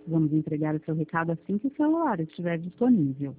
Vamos entregar o seu recado assim que o celular estiver disponível.